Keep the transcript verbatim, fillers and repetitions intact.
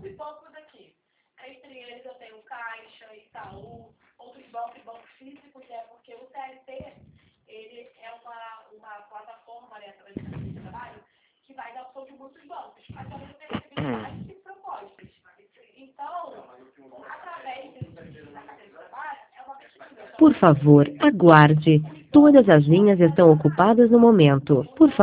e poucos aqui. Entre eles eu tenho Caixa, Itaú, outros bancos, bancos físicos, né? Porque o C L T, ele é uma, uma plataforma, né, através de trabalho, que vai dar opção de muitos bancos. Mas eu não tenho recebido mais de propostas. Então, através desse da carteira de trabalho, é uma pesquisa. Por favor, aguarde. Todas as linhas estão ocupadas no momento. Por favor.